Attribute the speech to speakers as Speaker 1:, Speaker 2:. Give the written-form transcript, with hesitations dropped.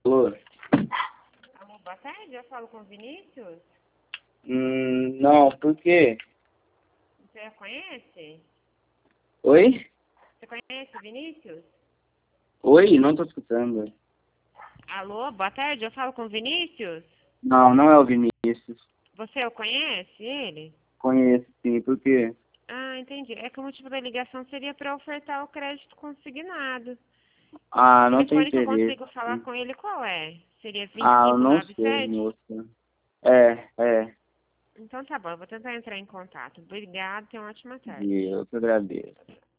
Speaker 1: Alô?
Speaker 2: Alô, boa tarde, eu falo com o Vinícius?
Speaker 1: Não, por quê?
Speaker 2: Você conhece?
Speaker 1: Oi?
Speaker 2: Você conhece o Vinícius?
Speaker 1: Oi? Não tô escutando.
Speaker 2: Alô, boa tarde, eu falo com o Vinícius?
Speaker 1: Não, não é o Vinícius.
Speaker 2: Você o conhece, ele?
Speaker 1: Conheço sim, por quê?
Speaker 2: Ah, entendi. É que o motivo da ligação seria para ofertar o crédito consignado.
Speaker 1: Ah,
Speaker 2: O
Speaker 1: não tem
Speaker 2: telefone que eu
Speaker 1: interesse.
Speaker 2: consigo falar com ele qual é? Seria
Speaker 1: Ah, eu não sei,
Speaker 2: 2597?
Speaker 1: moça. É.
Speaker 2: Então tá bom, eu vou tentar entrar em contato. Obrigada, tenha uma ótima tarde.
Speaker 1: Eu que agradeço.